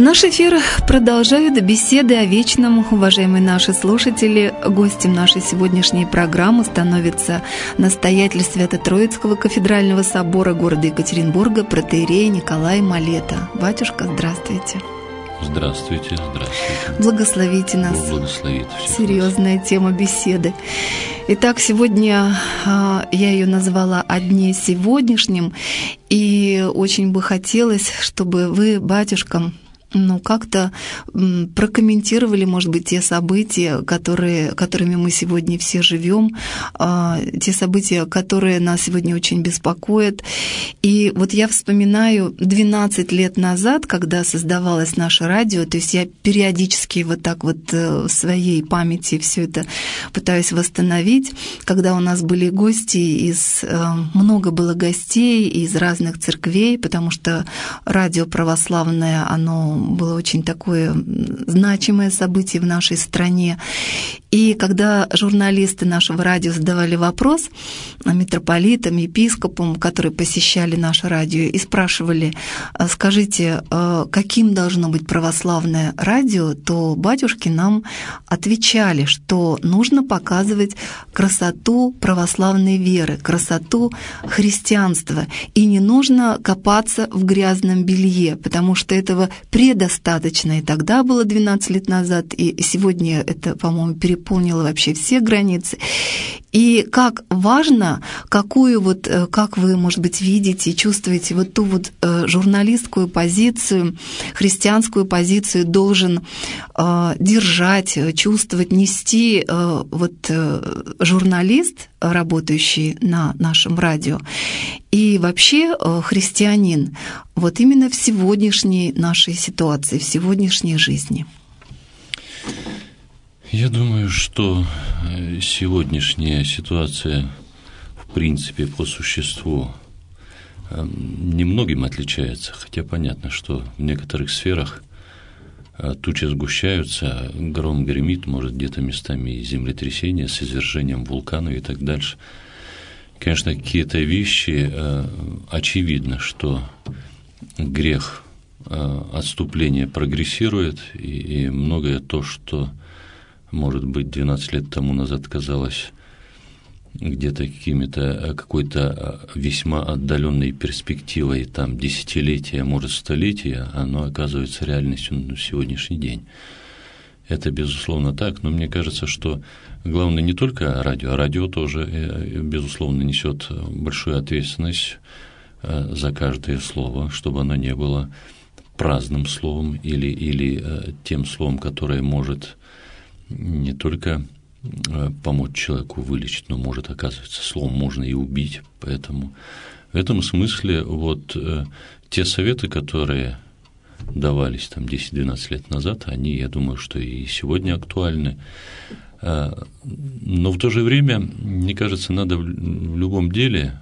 Наш эфир продолжают беседы о вечном. Уважаемые наши слушатели, гостем нашей сегодняшней программы становится настоятель Свято-Троицкого кафедрального собора города Екатеринбурга протоиерей Николай Малета. Батюшка, здравствуйте. Здравствуйте, здравствуйте. Благословите нас. Бог благословит всех. Серьезная тема беседы. Итак, сегодня я ее назвала «О дне сегодняшнем», и очень бы хотелось, чтобы вы, батюшка, как-то прокомментировали, может быть, те события, которыми мы сегодня все живем, те события, которые нас сегодня очень беспокоят. И вот я вспоминаю 12 лет назад, когда создавалось наше радио, то есть я периодически вот так вот в своей памяти все это пытаюсь восстановить, когда у нас были гости много было гостей из разных церквей, потому что радио православное, оно было очень такое значимое событие в нашей стране. И когда журналисты нашего радио задавали вопрос митрополитам, епископам, которые посещали наше радио, и спрашивали: скажите, каким должно быть православное радио, то батюшки нам отвечали, что нужно показывать красоту православной веры, красоту христианства, и не нужно копаться в грязном белье, потому что этого предостаточно. И тогда было 12 лет назад, и сегодня это, по-моему, переполнило вообще все границы. И как важно, как вы, может быть, видите и чувствуете вот ту вот журналистскую позицию, христианскую позицию должен держать, чувствовать, нести журналист, работающий на нашем радио, и вообще христианин, вот именно в сегодняшней нашей ситуации, в сегодняшней жизни. Я думаю, что сегодняшняя ситуация, в принципе, по существу, немногим отличается, хотя понятно, что в некоторых сферах тучи сгущаются, гром гремит, может, где-то местами и землетрясения с извержением вулкана и так дальше. Конечно, какие-то вещи, очевидно, что грех отступления прогрессирует, и многое то, что, может быть, 12 лет тому назад казалось где-то какой-то весьма отдаленной перспективой, там, десятилетия, может, столетия, оно оказывается реальностью на сегодняшний день. Это, безусловно, так, но мне кажется, что главное не только радио, а радио тоже, безусловно, несет большую ответственность за каждое слово, чтобы оно не было праздным словом или тем словом, которое может не только помочь человеку вылечить, но может, оказывается, словом можно и убить. Поэтому в этом смысле те советы, которые давались там 10-12 лет назад, они, я думаю, что и сегодня актуальны. Но в то же время, мне кажется, надо в любом деле,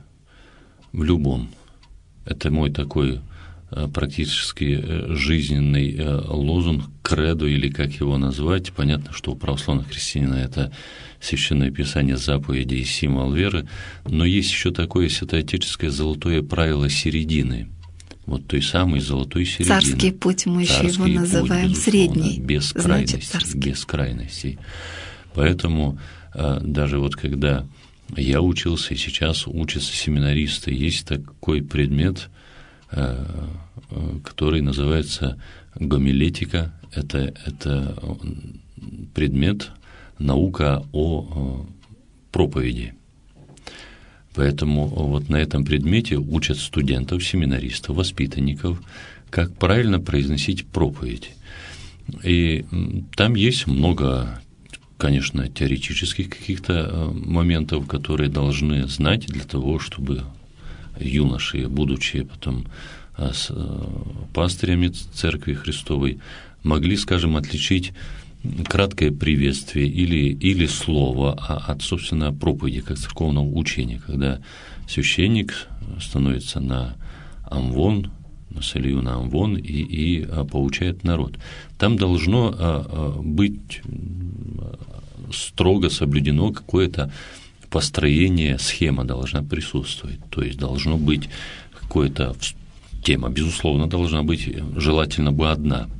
это мой такой практически жизненный лозунг, кредо, или как его назвать. Понятно, что у православного христианина это Священное Писание, заповеди и символ веры, но есть еще такое святоотеческое золотое правило середины, вот той самой золотой середины. Царский путь, мы еще его называем, средний, без крайностей. Поэтому даже когда я учился, и сейчас учатся семинаристы, есть такой предмет, который называется гомилетика. Это предмет, наука о проповеди. Поэтому на этом предмете учат студентов, семинаристов, воспитанников, как правильно произносить проповедь. И там есть много, конечно, теоретических каких-то моментов, которые должны знать для того, чтобы юноши, будучи потом пастырями Церкви Христовой, могли, скажем, отличить краткое приветствие или слово от, собственно, проповеди, как церковного учения, когда священник становится на амвон, на солью на амвон и поучает народ. Там должно быть строго соблюдено какое-то построение, схема должна присутствовать, то есть должно быть какое-то тема, безусловно, должна быть желательно бы одна,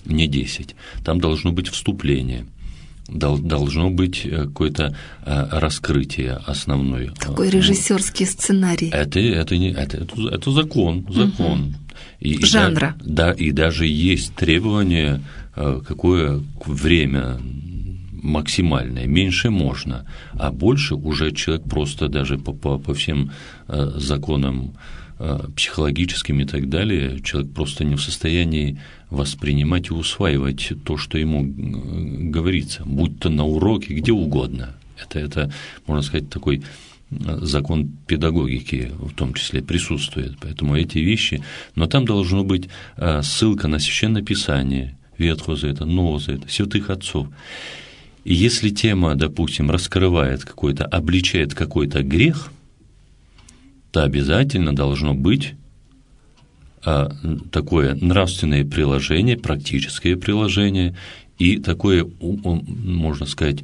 не 10. Там должно быть вступление, должно быть какое-то раскрытие основное. Такой режиссерский сценарий. Это закон. И жанра. И даже есть требование, какое время максимальное, меньше можно, а больше уже человек просто даже по всем законам психологическим и так далее, человек просто не в состоянии воспринимать и усваивать то, что ему говорится, будь то на уроке, где угодно. Это, можно сказать, такой закон педагогики в том числе присутствует. Поэтому эти вещи, но там должна быть ссылка на Священное Писание, Ветхого Завета, Нового Завета, святых отцов. И если тема, допустим, раскрывает какой-то, обличает какой-то грех, то обязательно должно быть такое нравственное приложение, практическое приложение и такое, можно сказать,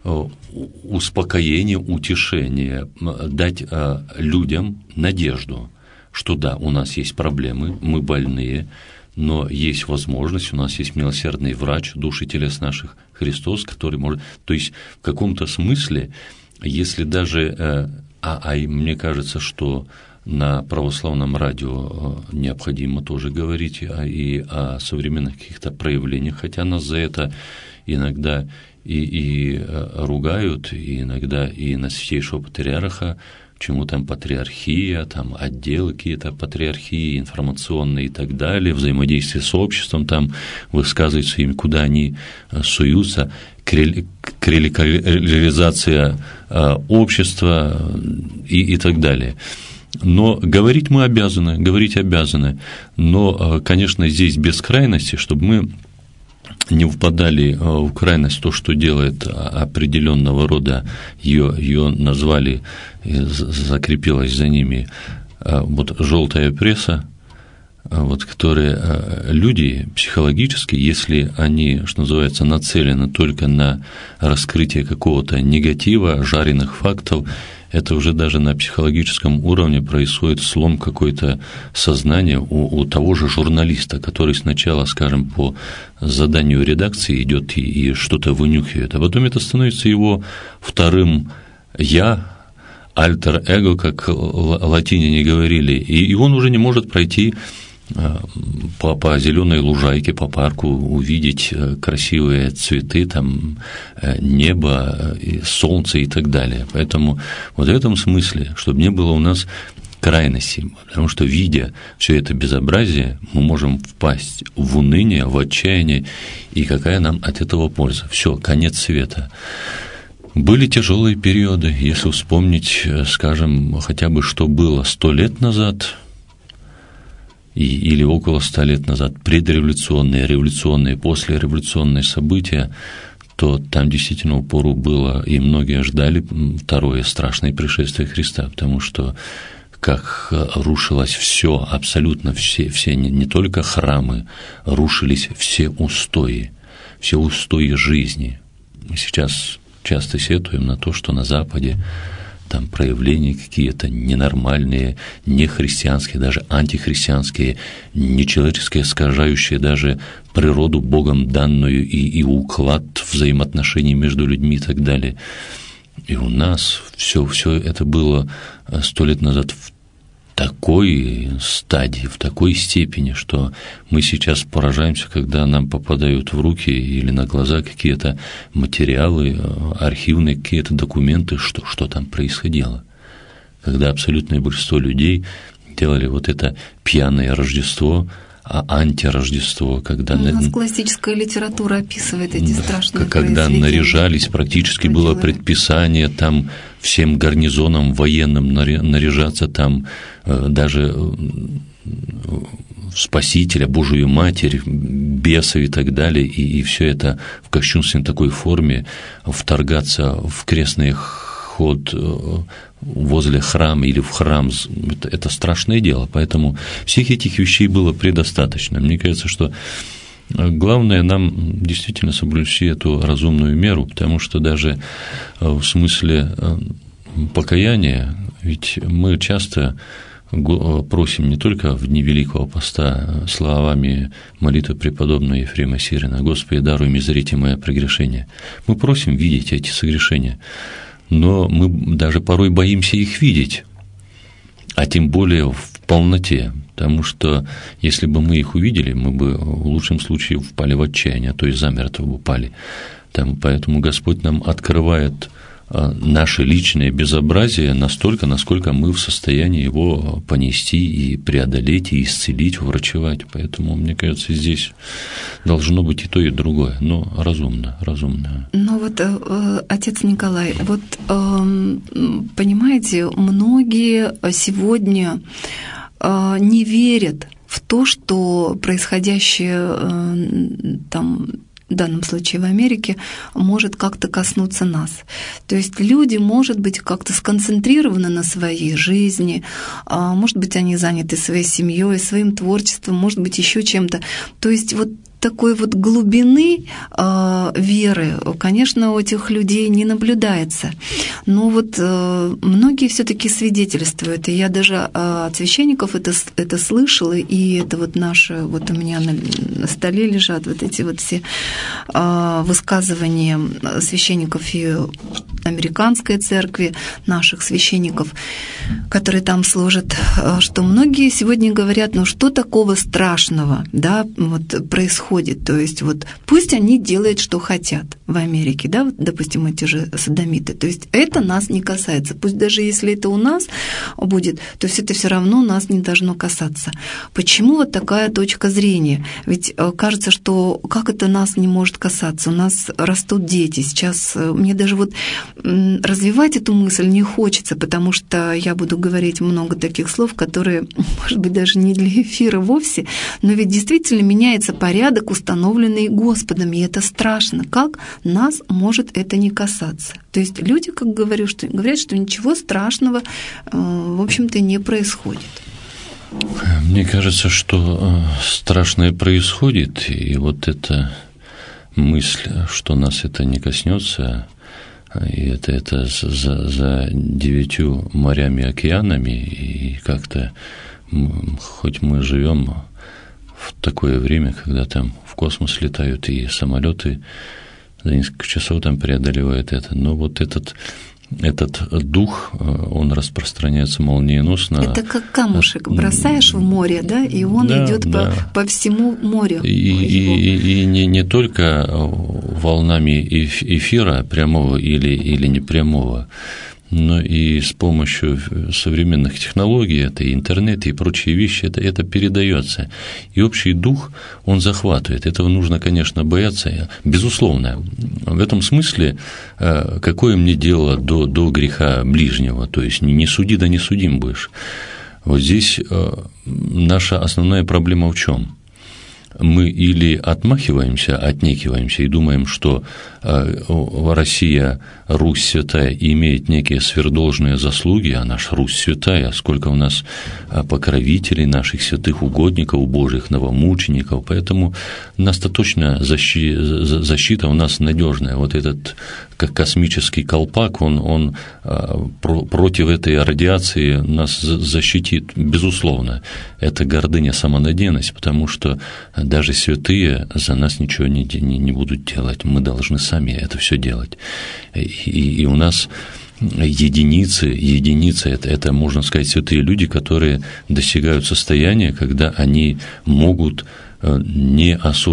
успокоение, утешение, дать людям надежду, что да, у нас есть проблемы, мы больные, но есть возможность, у нас есть милосердный врач душ и телес наших, Христос, который может… То есть в каком-то смысле, если даже… мне кажется, что на православном радио необходимо тоже говорить и о современных каких-то проявлениях, хотя нас за это иногда и ругают, и иногда и на Святейшего Патриарха, чему там патриархия, там отделы какие-то патриархии, информационные и так далее, взаимодействие с обществом, там высказываются им, куда они суются, клерикализация общества и так далее. Но говорить мы обязаны, но, конечно, здесь без крайности, чтобы мы не впадали в крайность, то, что делает определенного рода, ее назвали, закрепилась за ними вот желтая пресса, вот, которые люди психологически, если они, что называется, нацелены только на раскрытие какого-то негатива, жареных фактов, это уже даже на психологическом уровне происходит слом какой-то сознания у того же журналиста, который сначала, скажем, по заданию редакции идет и что-то вынюхивает, а потом это становится его вторым «я», альтер-эго, как латиняне говорили, и он уже не может пройти по зеленой лужайке, по парку, увидеть красивые цветы, там, небо, солнце и так далее. Поэтому вот в этом смысле, чтобы не было у нас крайностей, потому что, видя все это безобразие, мы можем впасть в уныние, в отчаяние, и какая нам от этого польза? Все, конец света. Были тяжелые периоды, если вспомнить, скажем, хотя бы что было 100 лет назад, или около 100 лет назад, предреволюционные, революционные, послереволюционные события, то там действительно упору было, и многие ждали второе страшное пришествие Христа, потому что как рушилось все, абсолютно все не только храмы, рушились все устои жизни. Мы сейчас часто сетуем на то, что на Западе там проявления какие-то ненормальные, нехристианские, даже антихристианские, нечеловеческие, искажающие даже природу Богом данную и уклад взаимоотношений между людьми и так далее. И у нас все это было 100 лет назад в такой стадии, в такой степени, что мы сейчас поражаемся, когда нам попадают в руки или на глаза какие-то материалы, архивные какие-то документы, что там происходило. Когда абсолютное большинство людей делали вот это пьяное Рождество, антирождество, когда… У нас классическая литература описывает эти страшные когда произведения. Наряжались, практически было предписание там всем гарнизонам военным наряжаться, там даже Спасителя, Божию Матерь, бесов и так далее, и все это в кощунственной такой форме вторгаться в крестный ход возле храма или в храм, это страшное дело, поэтому всех этих вещей было предостаточно. Мне кажется, что главное нам действительно соблюсти эту разумную меру, потому что даже в смысле покаяния, ведь мы часто просим не только в дни Великого Поста словами молитвы преподобного Ефрема Сирина: «Господи, даруй мне зрите мое прегрешение». Мы просим видеть эти согрешения, но мы даже порой боимся их видеть, а тем более в полноте, потому что если бы мы их увидели, мы бы в лучшем случае впали в отчаяние, а то и замертво бы упали. Поэтому Господь нам открывает наше личное безобразие настолько, насколько мы в состоянии его понести и преодолеть, и исцелить, врачевать. Поэтому, мне кажется, здесь должно быть и то, и другое, но разумно. Ну вот, отец Николай, вот понимаете, многие сегодня не верят в то, что происходящее там, в данном случае в Америке, может как-то коснуться нас. То есть люди, может быть, как-то сконцентрированы на своей жизни, может быть, они заняты своей семьей, своим творчеством, может быть, еще чем-то. То есть вот такой вот глубины веры, конечно, у этих людей не наблюдается. Но вот многие все-таки свидетельствуют, и я даже от священников это слышала, и это вот наши, вот у меня на столе лежат вот эти вот все высказывания священников и американской церкви, наших священников, которые там служат, что многие сегодня говорят, ну что такого страшного, да, вот происходит. То есть вот пусть они делают, что хотят в Америке, да, вот, допустим, эти же содомиты. То есть это нас не касается. Пусть даже если это у нас будет, то есть это все равно нас не должно касаться. Почему вот такая точка зрения? Ведь кажется, что как это нас не может касаться? У нас растут дети. Сейчас мне даже вот развивать эту мысль не хочется, потому что я буду говорить много таких слов, которые, может быть, даже не для эфира вовсе, но ведь действительно меняется порядок, установленный Господом, и это страшно. Как нас может это не касаться? То есть люди, как говорят, что ничего страшного, в общем-то, не происходит. Мне кажется, что страшное происходит, и вот эта мысль, что нас это не коснется, и это за 9 морями, океанами, и как-то, хоть мы живем в такое время, когда там в космос летают и самолеты за несколько часов там преодолевают это, но вот этот дух, он распространяется молниеносно. Это как камушек бросаешь в море, да, и он идет по всему морю. И не только волнами эфира прямого или непрямого, но и с помощью современных технологий, это и интернет, и прочие вещи, это передается. И общий дух, он захватывает. Этого нужно, конечно, бояться, безусловно. В этом смысле, какое мне дело до греха ближнего, то есть не суди, да не судим будешь. Вот здесь наша основная проблема в чем? Мы или отмахиваемся, отнекиваемся и думаем, что Россия, Русь святая, имеет некие сверхдолжные заслуги, а наша Русь святая, сколько у нас покровителей, наших святых угодников Божьих, новомучеников, поэтому нас-то точно защита у нас надежная. Вот этот как космический колпак, он против этой радиации нас защитит, безусловно. Это гордыня, самонадеянность, потому что даже святые за нас ничего не будут делать. Мы должны сами это все делать. И у нас единицы это, можно сказать, святые люди, которые достигают состояния, когда они могут, не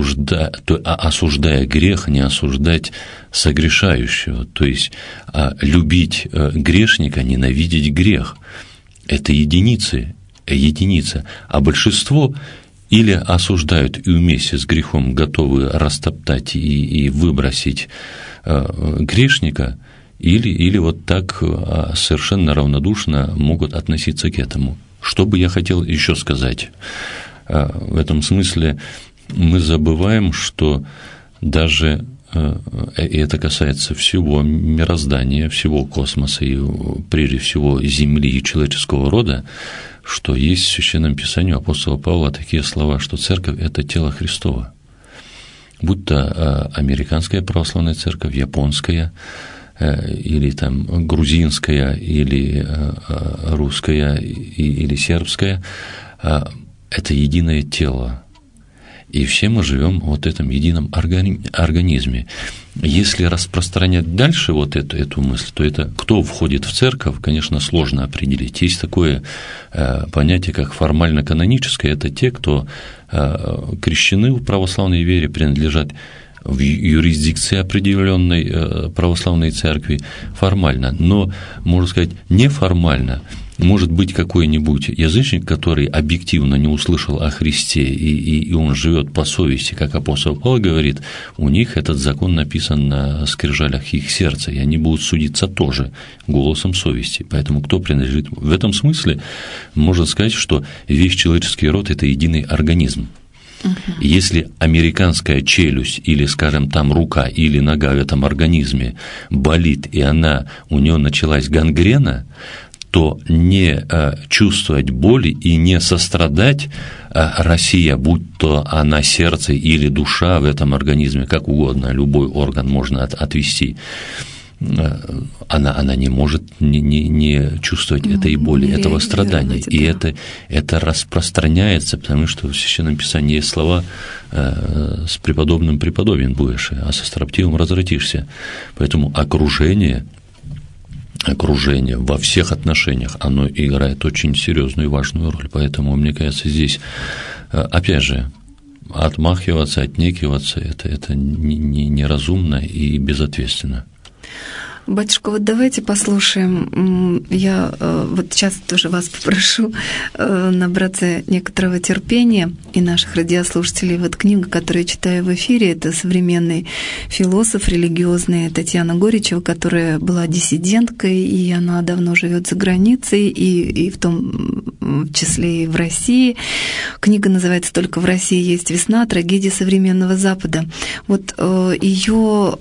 осуждая грех, не осуждать согрешающего, то есть любить грешника, ненавидеть грех. Это единица, а большинство или осуждают и вместе с грехом готовы растоптать и выбросить грешника, или вот так совершенно равнодушно могут относиться к этому. Что бы я хотел еще сказать? В этом смысле мы забываем, что даже, и это касается всего мироздания, всего космоса и прежде всего Земли и человеческого рода, что есть в Священном Писании у апостола Павла такие слова, что Церковь – это тело Христово. Будь то американская православная церковь, японская, или там грузинская, или русская, или сербская, это единое тело. И все мы живем в вот этом едином организме. Если распространять дальше вот эту мысль, то это кто входит в церковь, конечно, сложно определить. Есть такое понятие, как формально-каноническое, это те, кто крещены в православной вере, принадлежат в юрисдикции определенной православной церкви формально, но, можно сказать, неформально. Может быть какой-нибудь язычник, который объективно не услышал о Христе, и он живет по совести, как апостол Павел говорит, у них этот закон написан на скрижалях их сердца, и они будут судиться тоже голосом совести. Поэтому кто принадлежит в этом смысле, можно сказать, что весь человеческий род – это единый организм. Если американская челюсть или, скажем, там рука или нога в этом организме болит, и у нее началась гангрена, то не чувствовать боли и не сострадать Россия, будь то она сердце или душа в этом организме, как угодно, любой орган можно отвести, она не может не чувствовать этой боли, этого страдания. И это распространяется, потому что в Священном Писании есть слова «с преподобным преподобен будешь, а со строптивым развратишься». Поэтому окружение во всех отношениях, оно играет очень серьезную и важную роль. Поэтому, мне кажется, здесь, опять же, отмахиваться, отнекиваться – это неразумно и безответственно. Батюшка, вот давайте послушаем. Я вот сейчас тоже вас попрошу набраться некоторого терпения и наших радиослушателей. Вот книга, которую я читаю в эфире, это современный философ религиозный Татьяна Горичева, которая была диссиденткой, и она давно живет за границей, и в том числе и в России. Книга называется «Только в России есть весна. Трагедия современного Запада». Вот ее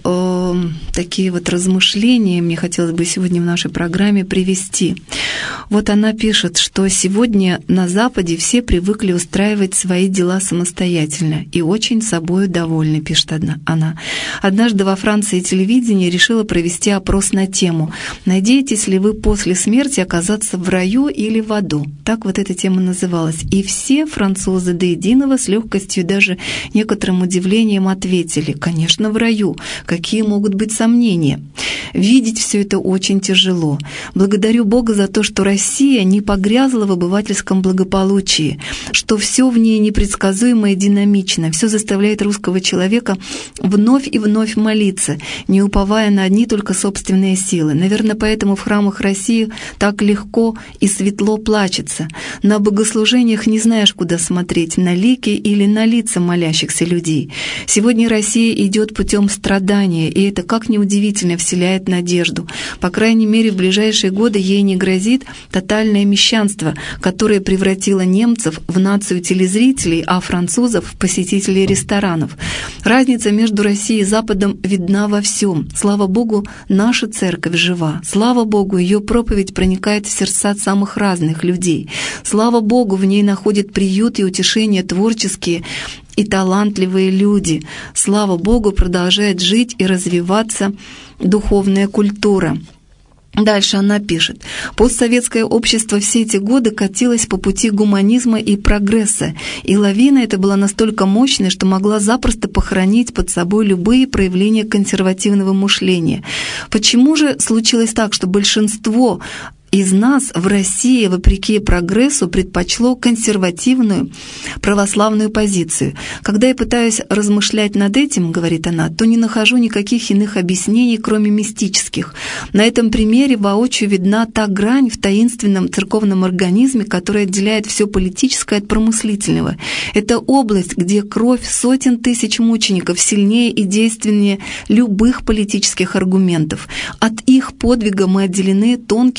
такие вот размышления мне хотелось бы сегодня в нашей программе привести. Вот она пишет, что сегодня на Западе все привыкли устраивать свои дела самостоятельно и очень собою довольны, пишет она. Однажды во Франции телевидение решило провести опрос на тему «Надеетесь ли вы после смерти оказаться в раю или в аду?» Так вот эта тема называлась. И все французы до единого с легкостью и даже некоторым удивлением ответили: «Конечно, в раю. Какие могут быть сомнения?» Видеть все это очень тяжело. Благодарю Бога за то, что Россия не погрязла в обывательском благополучии, что все в ней непредсказуемо и динамично, все заставляет русского человека вновь и вновь молиться, не уповая на одни только собственные силы. Наверное, поэтому в храмах России так легко и светло плачется. На богослужениях не знаешь, куда смотреть, на лики или на лица молящихся людей. Сегодня Россия идет путем страдания, и это, как неудивительно, вселяет надежду. По крайней мере, в ближайшие годы ей не грозит тотальное мещанство, которое превратило немцев в нацию телезрителей, а французов в посетителей ресторанов. Разница между Россией и Западом видна во всем. Слава Богу, наша церковь жива. Слава Богу, ее проповедь проникает в сердца самых разных людей. Слава Богу, в ней находят приют и утешение творческие и талантливые люди. Слава Богу, продолжает жить и развиваться духовная культура. Дальше она пишет. Постсоветское общество все эти годы катилось по пути гуманизма и прогресса, и лавина эта была настолько мощной, что могла запросто похоронить под собой любые проявления консервативного мышления. Почему же случилось так, что большинство из нас в России, вопреки прогрессу, предпочло консервативную православную позицию? Когда я пытаюсь размышлять над этим, говорит она, то не нахожу никаких иных объяснений, кроме мистических. На этом примере воочию видна та грань в таинственном церковном организме, которая отделяет все политическое от промыслительного. Это область, где кровь сотен тысяч мучеников сильнее и действеннее любых политических аргументов. От их подвига мы отделены тонким временным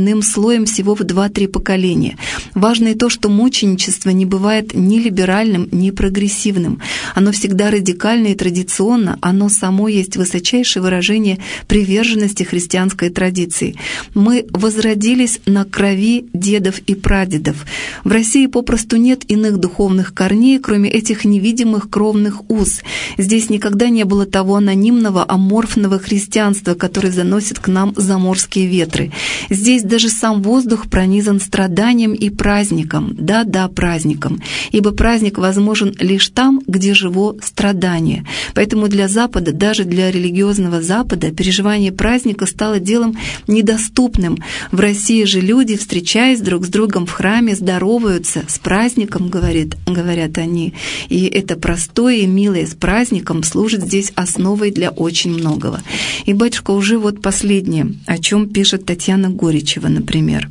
временным слоем всего в 2-3 поколения. Важно и то, что мученичество не бывает ни либеральным, ни прогрессивным. Оно всегда радикально и традиционно, оно само есть высочайшее выражение приверженности христианской традиции. Мы возродились на крови дедов и прадедов. В России попросту нет иных духовных корней, кроме этих невидимых кровных уз. Здесь никогда не было того анонимного, аморфного христианства, которое заносит к нам заморские ветры. Здесь даже сам воздух пронизан страданием и праздником. Да-да, праздником. Ибо праздник возможен лишь там, где живо страдание. Поэтому для Запада, даже для религиозного Запада, переживание праздника стало делом недоступным. В России же люди, встречаясь друг с другом в храме, здороваются. С праздником, говорят они. И это простое и милое с праздником служит здесь основой для очень многого. И, батюшка, уже вот последнее, о чем пишет Татьяна Горичева, например.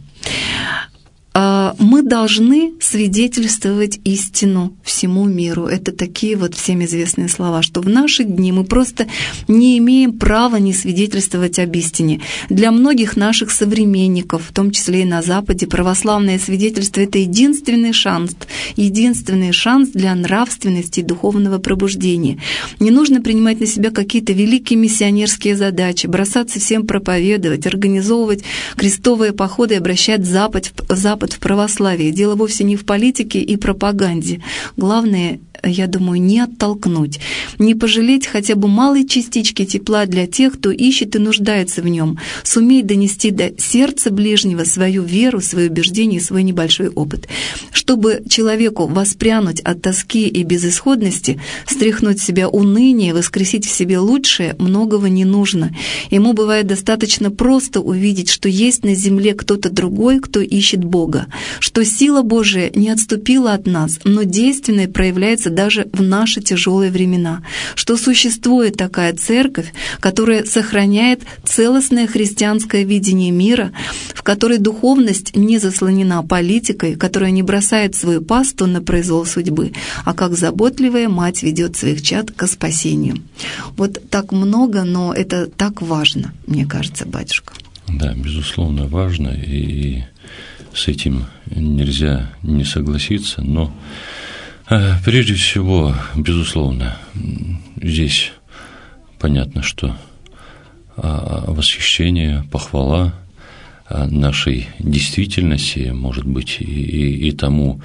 Мы должны свидетельствовать истину всему миру. Это такие вот всем известные слова, что в наши дни мы просто не имеем права не свидетельствовать об истине. Для многих наших современников, в том числе и на Западе, православное свидетельство — это единственный шанс для нравственности и духовного пробуждения. Не нужно принимать на себя какие-то великие миссионерские задачи, бросаться всем проповедовать, организовывать крестовые походы и обращать Запад в православие. Дело вовсе не в политике и пропаганде. Главное, я думаю, не оттолкнуть, не пожалеть хотя бы малой частички тепла для тех, кто ищет и нуждается в нем, суметь донести до сердца ближнего свою веру, свои убеждения и свой небольшой опыт. Чтобы человеку воспрянуть от тоски и безысходности, стряхнуть с себя уныние, воскресить в себе лучшее, многого не нужно. Ему бывает достаточно просто увидеть, что есть на земле кто-то другой, кто ищет Бога, что сила Божия не отступила от нас, но действенной проявляется даже в наши тяжелые времена, что существует такая церковь, которая сохраняет целостное христианское видение мира, в которой духовность не заслонена политикой, которая не бросает свою пасту на произвол судьбы, а как заботливая мать ведет своих чад ко спасению. Вот так много, но это так важно, мне кажется, батюшка. Да, безусловно, важно, и с этим нельзя не согласиться, но прежде всего, безусловно, здесь понятно, что восхищение, похвала нашей действительности, может быть, и тому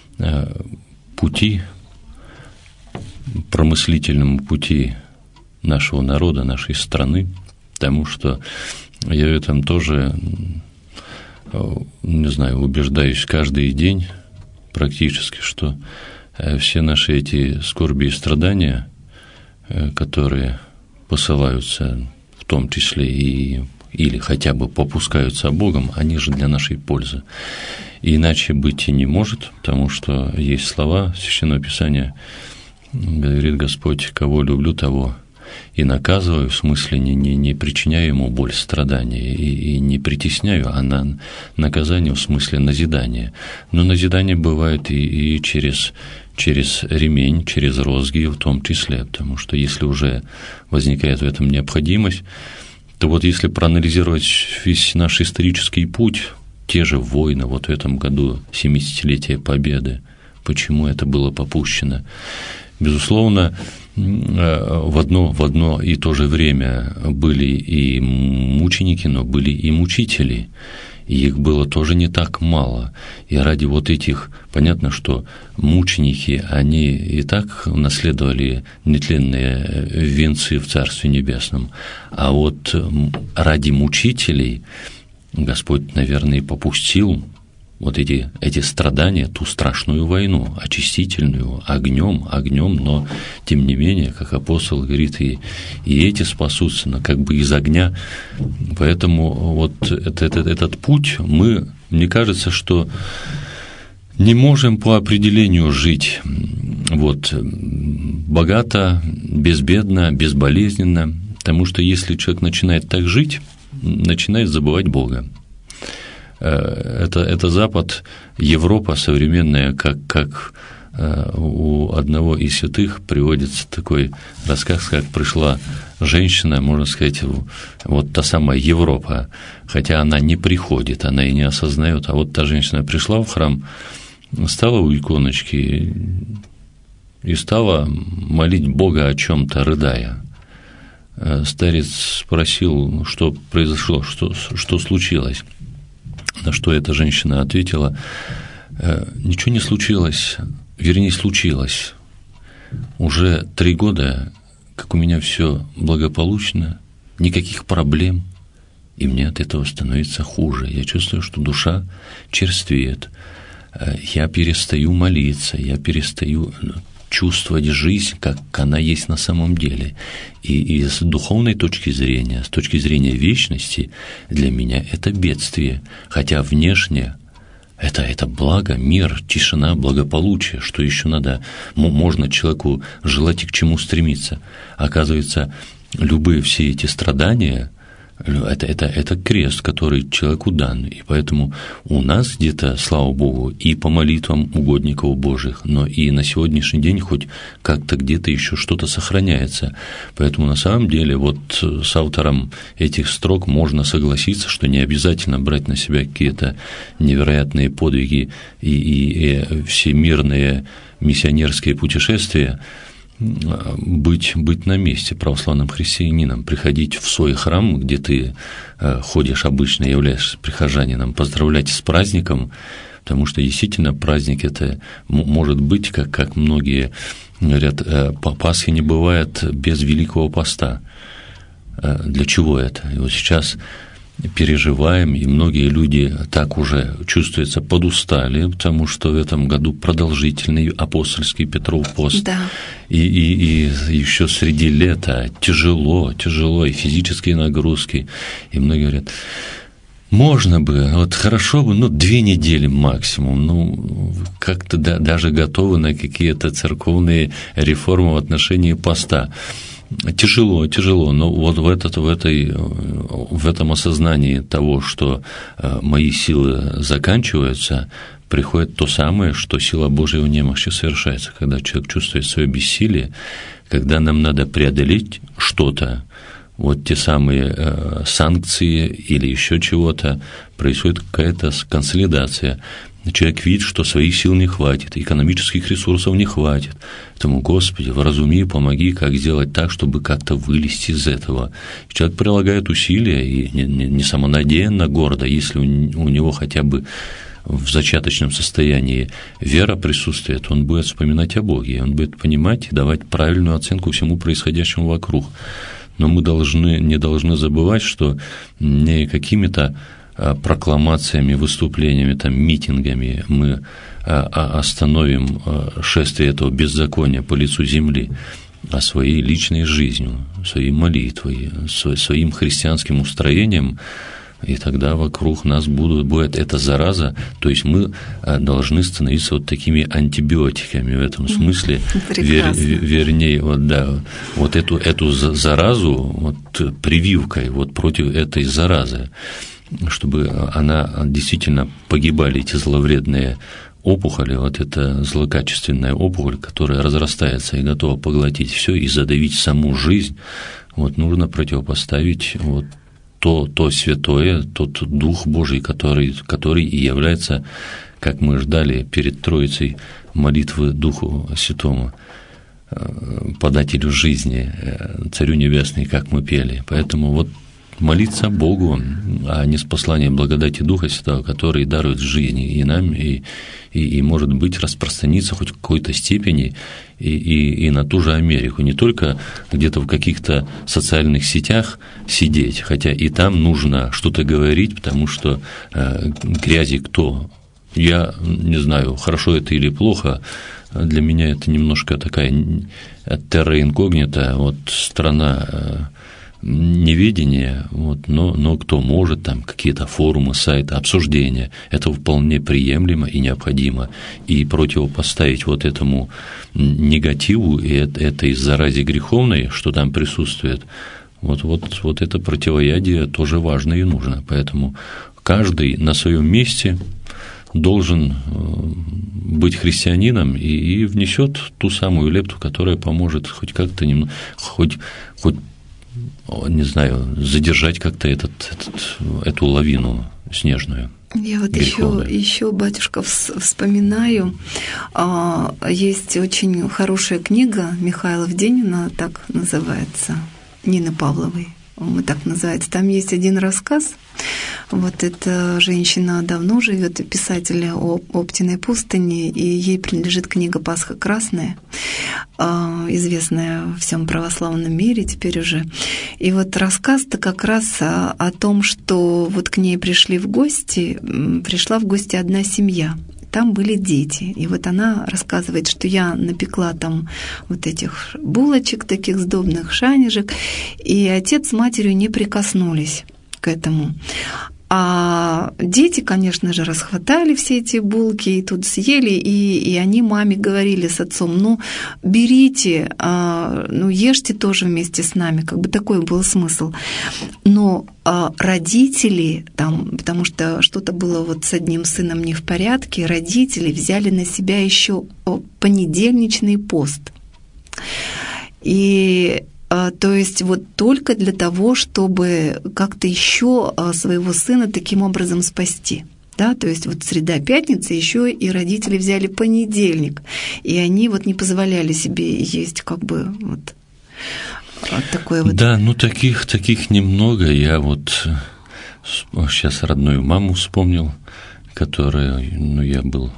пути, промыслительному пути нашего народа, нашей страны, потому что я в этом тоже, не знаю, убеждаюсь каждый день практически, что все наши эти скорби и страдания, которые посылаются, в том числе или хотя бы попускаются Богом, они же для нашей пользы. И иначе быть и не может, потому что есть слова Священного Писания, говорит Господь: кого люблю, того и наказываю, в смысле не причиняю ему боль, страдания, и не притесняю, а наказание в смысле назидания. Но назидание бывает и через ремень, через розги в том числе, потому что если уже возникает в этом необходимость, то вот если проанализировать весь наш исторический путь, те же войны, вот в этом году 70-летие Победы, почему это было попущено? Безусловно, в одно и то же время были и мученики, но были и мучители. И их было тоже не так мало. И ради вот этих, понятно, что мученики, они и так наследовали нетленные венцы в Царстве Небесном. А вот ради мучителей Господь, наверное, и попустил вот эти страдания, ту страшную войну, очистительную, огнем, но тем не менее, как апостол говорит, и эти спасутся, но как бы из огня. Поэтому вот этот путь мне кажется, что не можем по определению жить вот богато, безбедно, безболезненно, потому что если человек начинает так жить, начинает забывать Бога. Это Запад, Европа современная, как у одного из святых приводится такой рассказ, как пришла женщина, можно сказать, вот та самая Европа, хотя она не приходит, она и не осознает, а вот та женщина пришла в храм, стала у иконочки и стала молить Бога о чем-то, рыдая. Старец спросил, что произошло, что случилось, на что эта женщина ответила: ничего не случилось, вернее, случилось. Уже 3 года, как у меня все благополучно, никаких проблем, и мне от этого становится хуже. Я чувствую, что душа черствеет, я перестаю молиться, я перестаю чувствовать жизнь, как она есть на самом деле. И с духовной точки зрения, с точки зрения вечности, для меня это бедствие, хотя внешне это благо, мир, тишина, благополучие, что еще надо, можно человеку желать и к чему стремиться. Оказывается, любые все эти страдания, это крест, который человеку дан, и поэтому у нас где-то, слава Богу, и по молитвам угодников Божьих, но и на сегодняшний день хоть как-то где-то еще что-то сохраняется. Поэтому на самом деле вот с автором этих строк можно согласиться, что не обязательно брать на себя какие-то невероятные подвиги и всемирные миссионерские путешествия, быть на месте православным христианином, приходить в свой храм, где ты ходишь обычно, являешься прихожанином, поздравлять с праздником, потому что действительно праздник это может быть, как многие говорят, Пасхи не бывает без Великого Поста. Для чего это? И вот сейчас переживаем, и многие люди так уже чувствуются подустали, потому что в этом году продолжительный апостольский Петров пост. Да. И еще среди лета тяжело, и физические нагрузки. И многие говорят: можно бы, вот хорошо бы, 2 недели максимум, как-то даже готовы на какие-то церковные реформы в отношении поста. Тяжело, но вот в этом осознании того, что мои силы заканчиваются, приходит то самое, что сила Божия в немощи совершается, когда человек чувствует свое бессилие, когда нам надо преодолеть что-то, вот те самые санкции или еще чего-то, происходит какая-то консолидация. Человек видит, что своих сил не хватит, экономических ресурсов не хватит. Поэтому, Господи, вразуми, помоги, как сделать так, чтобы как-то вылезти из этого. И человек прилагает усилия, и не самонадеянно, гордо, если у него хотя бы в зачаточном состоянии вера присутствует, он будет вспоминать о Боге, он будет понимать и давать правильную оценку всему происходящему вокруг. Но мы не должны забывать, что не какими-то прокламациями, выступлениями, митингами мы остановим шествие этого беззакония по лицу земли, а своей личной жизнью, своей молитвой, своим христианским устроением, и тогда вокруг нас будет эта зараза, то есть мы должны становиться вот такими антибиотиками в этом смысле, вернее, вот эту заразу прививкой против этой заразы, чтобы она действительно погибали, эти зловредные опухоли, эта злокачественная опухоль, которая разрастается и готова поглотить все и задавить саму жизнь, нужно противопоставить то святое, тот Дух Божий, который и является, как мы ждали перед Троицей молитвы Духу Святому, подателю жизни, Царю Небесный, как мы пели. Поэтому молиться Богу, а не с посланием благодати Духа Святого, который дарует жизнь и нам, и может быть, распространиться хоть в какой-то степени и на ту же Америку. Не только где-то в каких-то социальных сетях сидеть, хотя и там нужно что-то говорить, потому что грязи кто? Я не знаю, хорошо это или плохо, для меня это немножко такая терра инкогнита, страна неведение, но кто может, какие-то форумы, сайты, обсуждения, это вполне приемлемо и необходимо. И противопоставить этому негативу и этой заразе греховной, что там присутствует, это противоядие тоже важно и нужно. Поэтому каждый на своем месте должен быть христианином и внесет ту самую лепту, которая поможет хоть как-то немного, хоть не знаю, задержать как-то эту лавину снежную. Я вот еще, батюшка, вспоминаю, есть очень хорошая книга Михаила Вденина, так называется, Нины Павловой, так называется. Там есть один рассказ. Вот эта женщина давно живет, писатель о Оптиной пустыне, и ей принадлежит книга «Пасха красная», известная в всем православном мире теперь уже. И вот рассказ-то как раз о том, что вот к ней пришла в гости одна семья. Там были дети. И вот она рассказывает, что я напекла там вот этих булочек, таких сдобных шанежек, и отец с матерью не прикоснулись к этому. А дети, конечно же, расхватали все эти булки и тут съели, и они маме говорили с отцом: берите, ешьте тоже вместе с нами, как бы такой был смысл. Но родители там, потому что что-то было вот с одним сыном не в порядке, родители взяли на себя еще понедельничный пост. И то есть вот только для того, чтобы как-то еще своего сына таким образом спасти. Да, то есть вот среда, пятница, еще и родители взяли понедельник, и они вот не позволяли себе есть как бы вот такое вот. Да, таких немного. Я вот сейчас родную маму вспомнил, которая, я был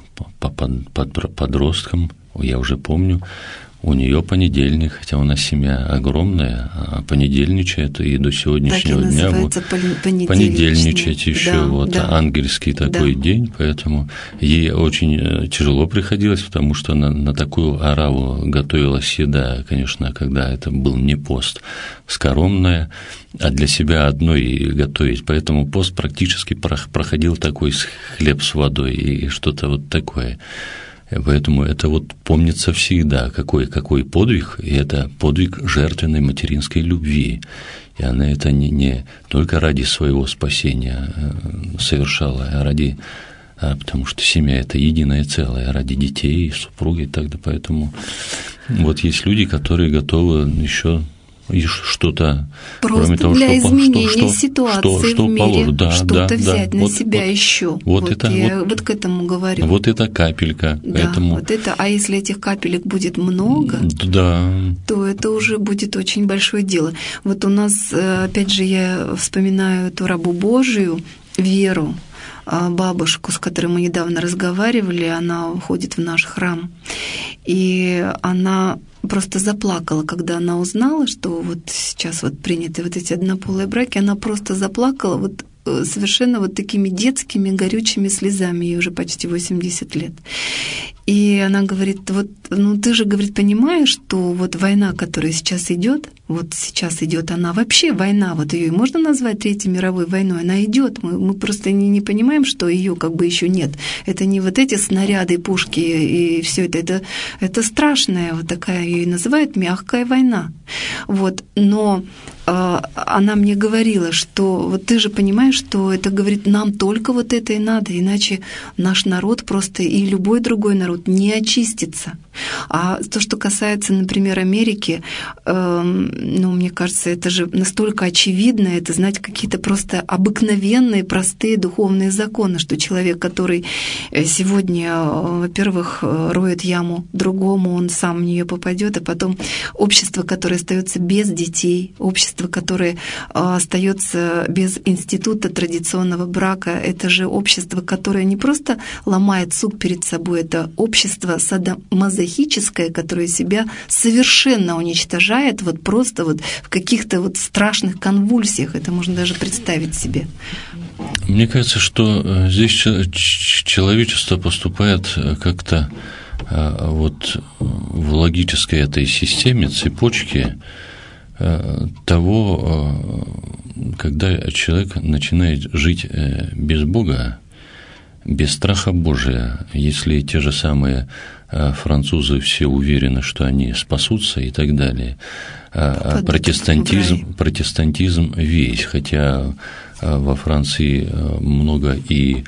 подростком, я уже помню. У нее понедельник, хотя у нас семья огромная, а понедельничает и до сегодняшнего дня понедельничать еще ангельский такой день, поэтому ей очень тяжело приходилось, потому что на такую ораву готовилась еда, конечно, когда это был не пост, скоромная, а для себя одной готовить, поэтому пост практически проходил такой хлеб с водой и что-то вот такое. Поэтому это вот помнится всегда, какой подвиг, и это подвиг жертвенной материнской любви. И она это не только ради своего спасения совершала, а потому что семья – это единое целое, ради детей, супруги и так далее. Поэтому вот есть люди, которые готовы еще что-то, просто кроме того, для изменения ситуации в мире, что-то взять на себя еще. Вот к этому говорю. Вот это капелька. Да, поэтому... вот это. А если этих капелек будет много, то это уже будет очень большое дело. Вот у нас, опять же, я вспоминаю эту рабу Божию, Веру, бабушку, с которой мы недавно разговаривали, она ходит в наш храм, и она просто заплакала, когда она узнала, что вот сейчас вот приняты вот эти однополые браки, она просто заплакала вот совершенно вот такими детскими горючими слезами, ей уже почти 80 лет. И она говорит: вот, ты же, говорит, понимаешь, что вот война, которая сейчас идет, вот сейчас идет она вообще война, вот ее можно назвать Третьей мировой войной, она идет, мы просто не понимаем, что ее как бы еще нет. Это не вот эти снаряды, пушки и все это страшная вот такая, ее называют мягкая война. Вот, но она мне говорила, что вот ты же понимаешь, что это, говорит, нам только вот это и надо, иначе наш народ просто и любой другой народ не очистится. А то, что касается, например, Америки, мне кажется, это же настолько очевидно, это знать какие-то просто обыкновенные, простые духовные законы, что человек, который сегодня, во-первых, роет яму другому, он сам в нее попадет, а потом общество, которое остается без детей, общество, которое остается без института традиционного брака, это же общество, которое не просто ломает сук перед собой, это общество садомазохическое, которое себя совершенно уничтожает, вот просто вот в каких-то вот страшных конвульсиях. Это можно даже представить себе. Мне кажется, что здесь человечество поступает как-то вот в логической этой системе, цепочке того, когда человек начинает жить без Бога, без страха Божия, если те же самые французы все уверены, что они спасутся и так далее. Протестантизм весь, хотя во Франции много и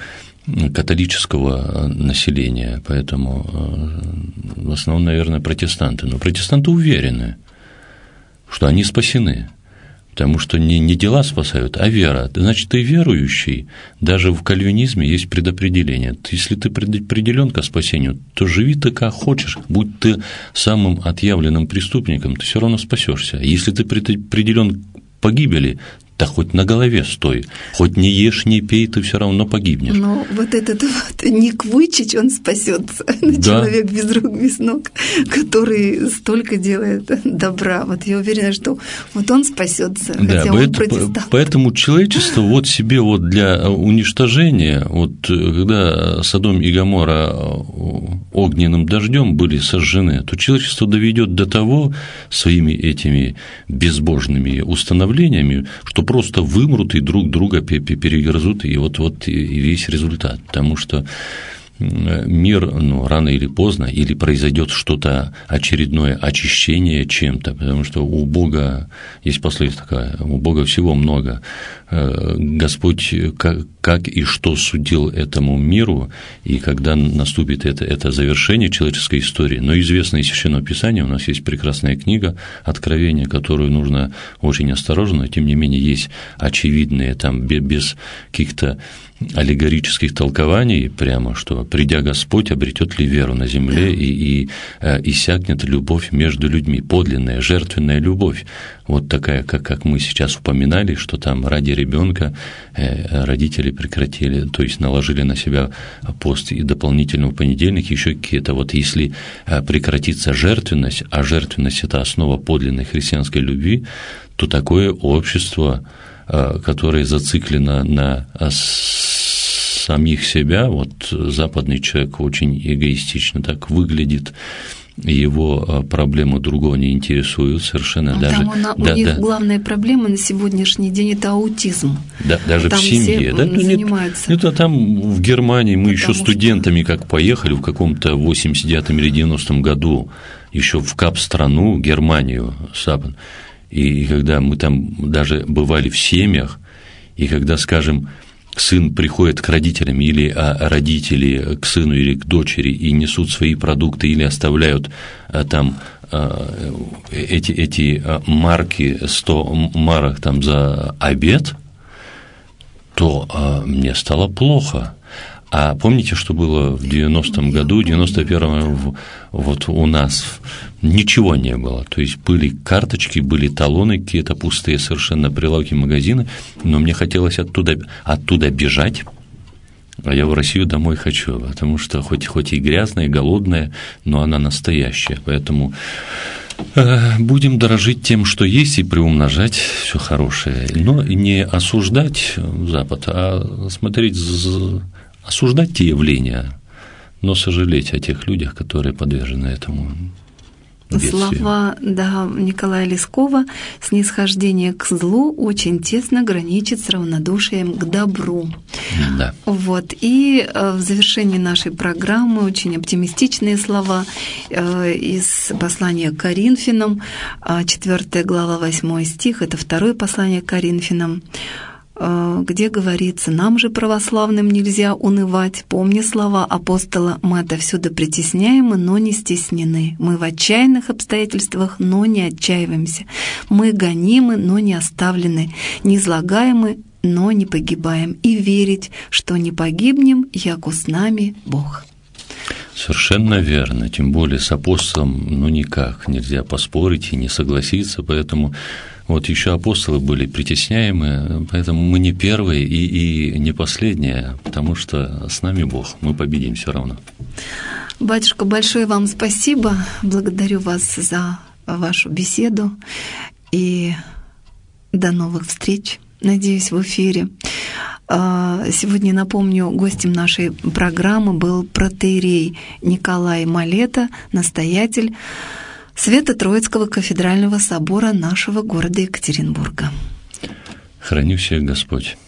католического населения, поэтому в основном, наверное, протестанты. Но протестанты уверены, что они спасены, потому что не дела спасают, а вера. Значит, ты верующий, даже в кальвинизме есть предопределение. Если ты предопределен ко спасению, то живи ты как хочешь, будь ты самым отъявленным преступником, ты все равно спасешься. Если ты предопределен к погибели, да хоть на голове стой, хоть не ешь, не пей, ты все равно погибнешь. Но вот этот вот Ник Вуйчич, он спасется. Да. Человек без рук, без ног, который столько делает добра. Вот я уверена, что вот он спасется, да, хотя он протестант. Поэтому человечество вот себе вот для уничтожения, вот когда Содом и Гоморра огненным дождем были сожжены, то человечество доведет до того своими этими безбожными установлениями, что просто вымрут и друг друга перегрызут, и вот и весь результат. Потому что мир, рано или поздно, или произойдет что-то очередное очищение чем-то, потому что у Бога есть пословица такая, у Бога всего много. Господь как и что судил этому миру, и когда наступит это завершение человеческой истории, но известно из Священного Писания, у нас есть прекрасная книга Откровения, которую нужно очень осторожно, но тем не менее есть очевидные, там без каких-то аллегорических толкований прямо, что придя Господь, обретет ли веру на земле и иссякнет любовь между людьми, подлинная, жертвенная любовь, вот такая, как мы сейчас упоминали, что там ради ребенка родители прекратили, то есть наложили на себя пост и дополнительного понедельника, еще какие-то, вот если прекратится жертвенность, а жертвенность – это основа подлинной христианской любви, то такое общество, которое зациклено на самих себя, вот западный человек очень эгоистично так выглядит, его проблемы другого не интересуют совершенно. У них главная проблема на сегодняшний день – это аутизм. Да, даже там в семье. Это там в Германии мы еще студентами как поехали в каком-то 89-м или 90-м году еще в КАП-страну, Германию, Сабан, и когда мы там даже бывали в семьях, и когда, скажем, сын приходит к родителям, или родители к сыну или к дочери и несут свои продукты, или оставляют там эти марки, 100 марок там за обед, то мне стало плохо. А помните, что было в 90-м году, в 91-м, вот у нас ничего не было. То есть были карточки, были талоны, какие-то пустые совершенно прилавки, магазины, но мне хотелось оттуда бежать, а я в Россию домой хочу, потому что хоть и грязная, и голодная, но она настоящая. Поэтому будем дорожить тем, что есть, и приумножать все хорошее. Но не осуждать Запад, а смотреть, осуждать те явления, но сожалеть о тех людях, которые подвержены этому бедствию. Слова Николая Лескова: снисхождение к злу очень тесно граничит с равнодушием к добру. Да. Вот. И в завершении нашей программы очень оптимистичные слова из послания к Коринфянам, 4 глава, 8 стих, это второе послание к Коринфянам, где говорится: «Нам же, православным, нельзя унывать, помня слова апостола: мы отовсюду притесняемы, но не стеснены. Мы в отчаянных обстоятельствах, но не отчаиваемся. Мы гонимы, но не оставлены, низлагаемы, но не погибаем. И верить, что не погибнем, яко с нами Бог». Совершенно верно, тем более с апостолом, никак нельзя поспорить и не согласиться, поэтому вот еще апостолы были притесняемы, поэтому мы не первые и не последние, потому что с нами Бог, мы победим все равно. Батюшка, большое вам спасибо, благодарю вас за вашу беседу и до новых встреч, надеюсь, в эфире. Сегодня, напомню, гостем нашей программы был протоиерей Николай Малета, настоятель Свято-Троицкого кафедрального собора нашего города Екатеринбурга. Храни всех Господь.